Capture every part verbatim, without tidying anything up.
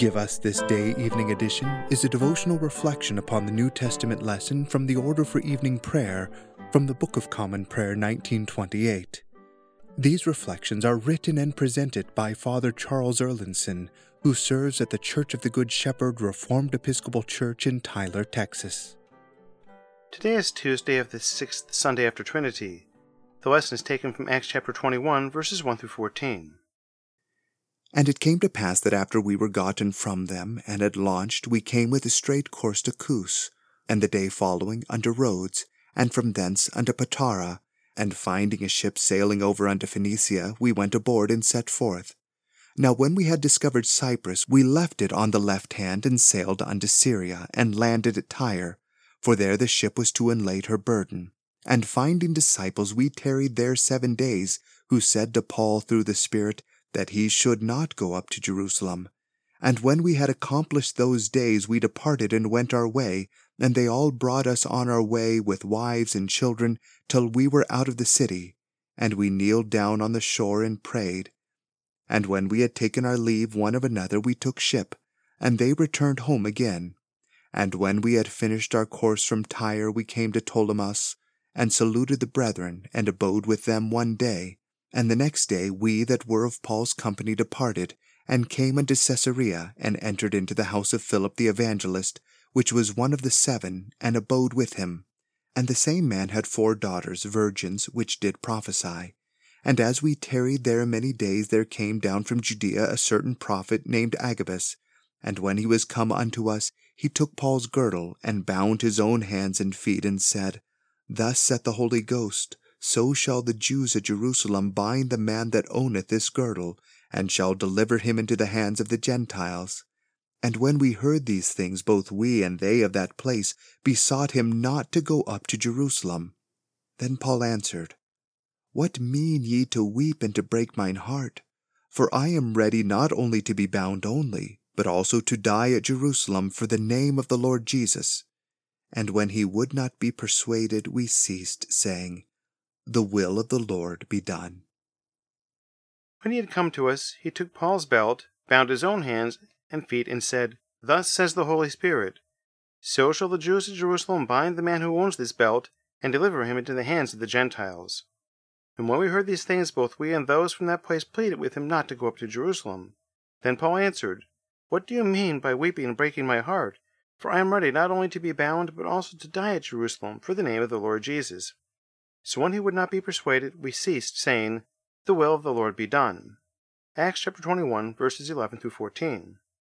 Give Us This Day Evening Edition is a devotional reflection upon the New Testament lesson from the Order for Evening Prayer from the Book of Common Prayer nineteen twenty-eight. These reflections are written and presented by Father Charles Erlinson, who serves at the Church of the Good Shepherd Reformed Episcopal Church in Tyler, Texas. Today is Tuesday of the sixth Sunday after Trinity. The lesson is taken from Acts chapter twenty-one, verses one through fourteen. And it came to pass that after we were gotten from them, and had launched, we came with a straight course to Cos, and the day following unto Rhodes, and from thence unto Patara, and finding a ship sailing over unto Phoenicia, we went aboard and set forth. Now when we had discovered Cyprus, we left it on the left hand, and sailed unto Syria, and landed at Tyre, for there the ship was to unlade her burden. And finding disciples, we tarried there seven days, who said to Paul through the Spirit, that he should not go up to Jerusalem. And when we had accomplished those days, we departed and went our way, and they all brought us on our way with wives and children, till we were out of the city. And we kneeled down on the shore and prayed. And when we had taken our leave one of another, we took ship, and they returned home again. And when we had finished our course from Tyre, we came to Ptolemais, and saluted the brethren, and abode with them one day. And the next day we that were of Paul's company departed, and came unto Caesarea, and entered into the house of Philip the evangelist, which was one of the seven, and abode with him. And the same man had four daughters, virgins, which did prophesy. And as we tarried there many days, there came down from Judea a certain prophet named Agabus. And when he was come unto us, he took Paul's girdle, and bound his own hands and feet, and said, Thus saith the Holy Ghost, so shall the Jews at Jerusalem bind the man that owneth this girdle, and shall deliver him into the hands of the Gentiles. And when we heard these things, both we and they of that place besought him not to go up to Jerusalem. Then Paul answered, What mean ye to weep and to break mine heart? For I am ready not only to be bound only, but also to die at Jerusalem for the name of the Lord Jesus. And when he would not be persuaded, we ceased, saying, The will of the Lord be done. When he had come to us, he took Paul's belt, bound his own hands and feet, and said, Thus says the Holy Spirit, So shall the Jews at Jerusalem bind the man who owns this belt, and deliver him into the hands of the Gentiles. And when we heard these things, both we and those from that place pleaded with him not to go up to Jerusalem. Then Paul answered, What do you mean by weeping and breaking my heart? For I am ready not only to be bound, but also to die at Jerusalem for the name of the Lord Jesus. So when he would not be persuaded, we ceased, saying, The will of the Lord be done. Acts chapter twenty-one, verses eleven through fourteen.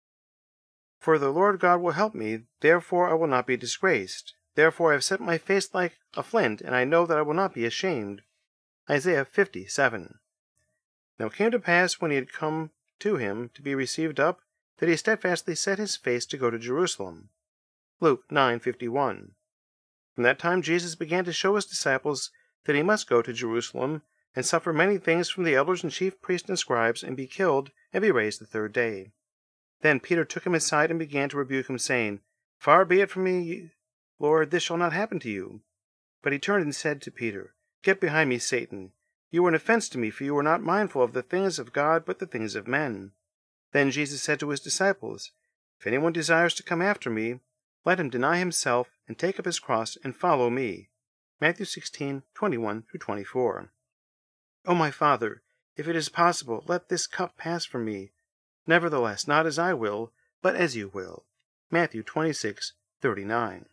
For the Lord God will help me, therefore I will not be disgraced. Therefore I have set my face like a flint, and I know that I will not be ashamed. Isaiah fifty, seven. Now it came to pass, when he had come to him to be received up, that he steadfastly set his face to go to Jerusalem. Luke nine, fifty-one. From that time Jesus began to show his disciples that he must go to Jerusalem, and suffer many things from the elders and chief priests and scribes, and be killed, and be raised the third day. Then Peter took him aside, and began to rebuke him, saying, Far be it from me, Lord, this shall not happen to you. But he turned and said to Peter, Get behind me, Satan. You are an offense to me, for you are not mindful of the things of God, but the things of men. Then Jesus said to his disciples, If anyone desires to come after me, let him deny himself, and take up his cross, and follow me. Matthew sixteen, twenty-one through twenty-four. O my Father, if it is possible, let this cup pass from me. Nevertheless, not as I will, but as you will. Matthew twenty-six, thirty-nine.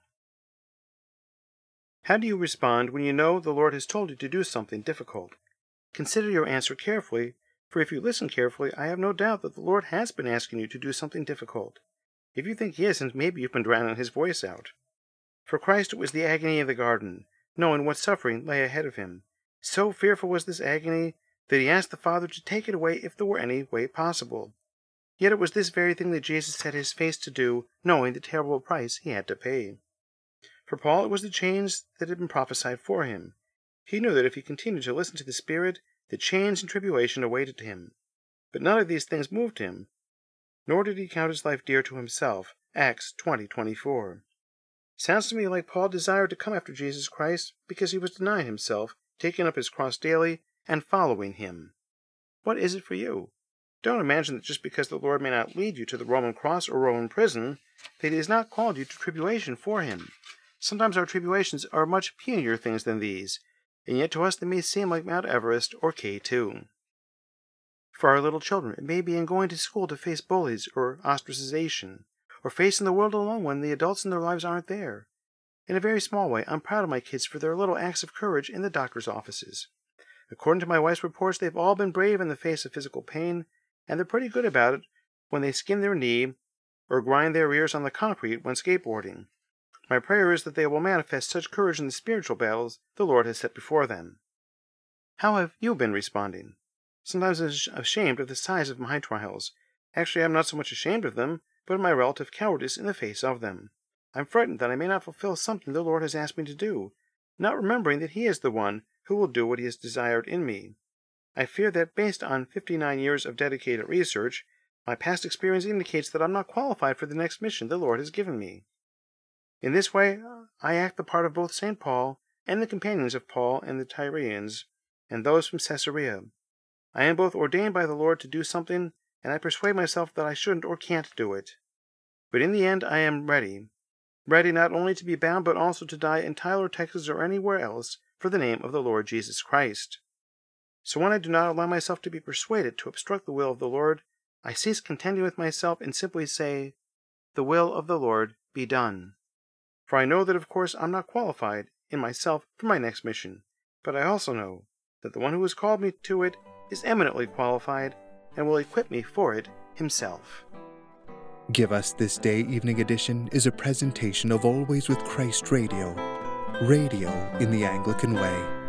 How do you respond when you know the Lord has told you to do something difficult? Consider your answer carefully, for if you listen carefully, I have no doubt that the Lord has been asking you to do something difficult. If you think he isn't, maybe you've been drowning his voice out. For Christ it was the agony of the garden, knowing what suffering lay ahead of him. So fearful was this agony that he asked the Father to take it away if there were any way possible. Yet it was this very thing that Jesus set his face to do, knowing the terrible price he had to pay. For Paul it was the chains that had been prophesied for him. He knew that if he continued to listen to the Spirit, the chains and tribulation awaited him. But none of these things moved him, nor did he count his life dear to himself. Acts twenty, twenty-four. Sounds to me like Paul desired to come after Jesus Christ because he was denying himself, taking up his cross daily, and following him. What is it for you? Don't imagine that just because the Lord may not lead you to the Roman cross or Roman prison, that he has not called you to tribulation for him. Sometimes our tribulations are much punier things than these, and yet to us they may seem like Mount Everest or K two. For our little children, it may be in going to school to face bullies or ostracization, or facing the world alone when the adults in their lives aren't there. In a very small way, I'm proud of my kids for their little acts of courage in the doctor's offices. According to my wife's reports, they've all been brave in the face of physical pain, and they're pretty good about it when they skin their knee or grind their ears on the concrete when skateboarding. My prayer is that they will manifest such courage in the spiritual battles the Lord has set before them. How have you been responding? Sometimes I'm ashamed of the size of my trials. Actually, I'm not so much ashamed of them, but of my relative cowardice in the face of them. I'm frightened that I may not fulfill something the Lord has asked me to do, not remembering that he is the one who will do what he has desired in me. I fear that based on fifty-nine years of dedicated research, my past experience indicates that I'm not qualified for the next mission the Lord has given me. In this way, I act the part of both Saint Paul and the companions of Paul and the Tyrians, and those from Caesarea. I am both ordained by the Lord to do something, and I persuade myself that I shouldn't or can't do it. But in the end, I am ready. Ready not only to be bound, but also to die in Tyler, Texas, or anywhere else for the name of the Lord Jesus Christ. So when I do not allow myself to be persuaded to obstruct the will of the Lord, I cease contending with myself and simply say, "The will of the Lord be done." For I know that of course I'm not qualified in myself for my next mission, but I also know that the one who has called me to it is eminently qualified and will equip me for it himself. Give Us This Day Evening Edition is a presentation of Always with Christ Radio, radio in the Anglican way.